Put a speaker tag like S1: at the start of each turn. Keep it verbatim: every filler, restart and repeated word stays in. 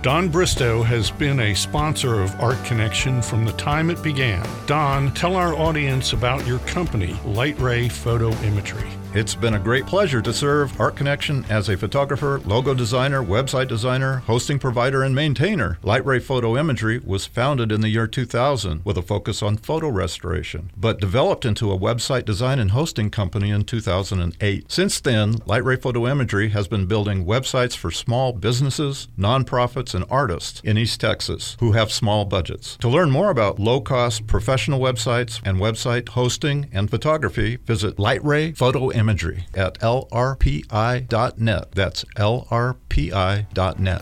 S1: Don Bristow has been a sponsor of Art Connection from the time it began. Don, tell our audience about your company, Light Ray Photo Imagery.
S2: It's been a great pleasure to serve Art Connection as a photographer, logo designer, website designer, hosting provider, and maintainer. Light Ray Photo Imagery was founded in the year two thousand with a focus on photo restoration, but developed into a website design and hosting company in two thousand eight. Since then, Light Ray Photo Imagery has been building websites for small businesses, nonprofits, and artists in East Texas who have small budgets. To learn more about low-cost professional websites and website hosting and photography, visit Light Ray Photo Imagery at L R P I dot net. That's L R P I dot net.